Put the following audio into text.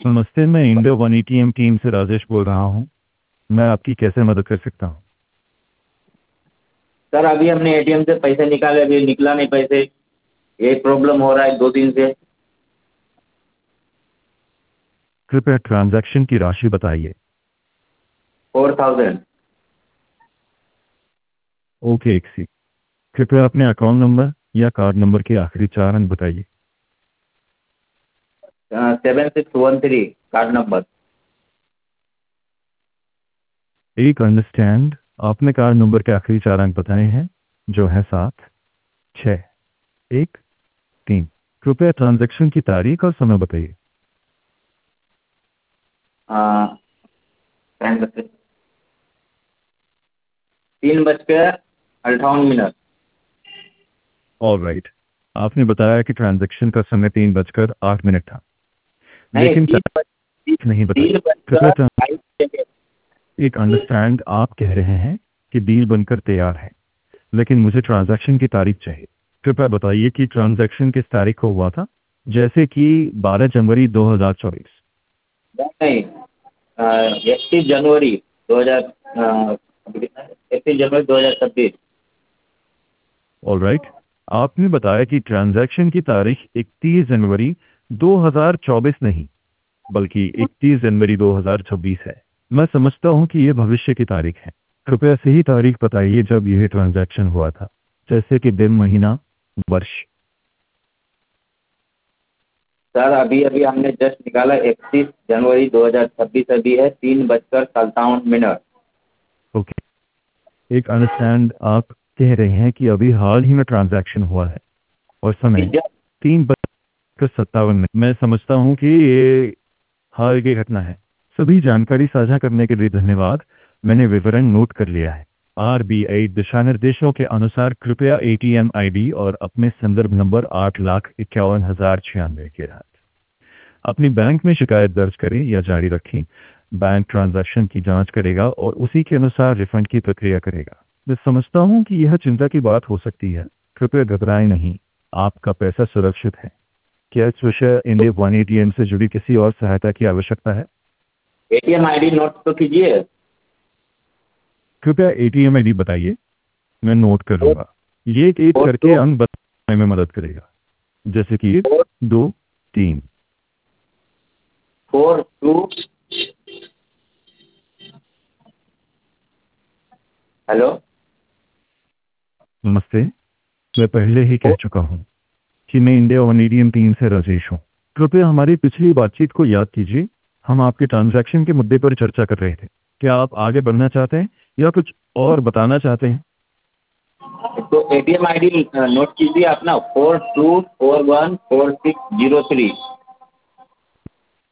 नमस्ते, मैं India one ATM team से राजेश बोल रहा हूँ। मैं आपकी कैसे मदद कर सकता हूँ? सर अभी हमने एटीएम से पैसे निकाले, अभी निकला नहीं पैसे। ये प्रॉब्लम हो रहा है 2 दिन से। कृपया ट्रांजैक्शन की राशि बताइए। 4000। ओके, एक सी। कृपया अपने अकाउंट नंबर या कार्ड नंबर के आखिरी 4 अंक बताइए। 7613 कार्ड नंबर। एक अंडरस्टैंड, आपने कार्ड नंबर के आखिरी 4 अंक बताए हैं, जो है 7613। कृपया ट्रांजैक्शन की तारीख और समय बताइए। 3:58। ऑल राइट, आपने बताया कि ट्रांजैक्शन का समय 3:08 था, नहीं, लेकिन तारीख नहीं बताई। तीन कृपया बजकर 22 एक अंडरस्टैंड, आप कह रहे हैं कि डील बनकर तैयार है, लेकिन मुझे ट्रांजैक्शन की तारीख चाहिए। कृपया बताइए कि ट्रांजैक्शन किस तारीख को हुआ था, जैसे कि 12 जनवरी 2024। नहीं, 31 जनवरी 2026। ऑल राइट, आपने बताया कि ट्रांजैक्शन की तारीख 31 जनवरी 2024 नहीं, बल्कि 31 जनवरी 2026 है। मैं समझता हूं कि यह भविष्य की तारीख है। कृपया सही तारीख बताइए जब यह ट्रांजैक्शन हुआ था, जैसे कि दिन, महीना, वर्ष। सर अभी अभी हमने जस्ट निकाला 31 जनवरी 2026, अभी है 3:57। ओके, एक अंडरस्टैंड, आप कह रहे हैं कि अभी हाल ही में ट्रांजैक्शन हुआ है और समय 3:57। मैं समझता हूं कि ये हाल की घटना है। सभी जानकारी साझा करने के लिए धन्यवाद। मैंने विवरण नोट कर लिया है। आरबीआई दिशा निर्देशों के अनुसार कृपया एटीएम आईडी और अपने संदर्भ नंबर 8,51,096 के साथ अपनी बैंक में शिकायत दर्ज करें या जारी रखें। बैंक ट्रांजैक्शन की जांच करेगा और उसी के अनुसार रिफंड की प्रक्रिया करेगा। मैं समझता हूं कि यह चिंता की बात हो सकती है। कृपया घबराएं नहीं, आपका पैसा सुरक्षित है। क्या इस विषय इंडिया वन एटीएम से जुड़ी किसी और सहायता की आवश्यकता है? एटीएम आईडी नोट तो कीजिए। कृपया एटीएम आईडी बताइए, मैं नोट कर लूंगा। ये एक फोर करके टू अंक बताने में मदद करेगा, जैसे कि 1, 2, 3। 42। हेलो। नमस्ते, मैं पहले ही कह चुका हूं कि मैं इंडिया वन एटीएम टीम से राजेश हूं। कृपया हमारी पिछली बातचीत को याद कीजिए। हम आपके ट्रांजैक्शन के मुद्दे पर चर्चा कर रहे थे। क्या आप आगे बढ़ना चाहते हैं या कुछ और बताना चाहते हैं? तो एटीएम आईडी नोट कीजिए अपना 42414603।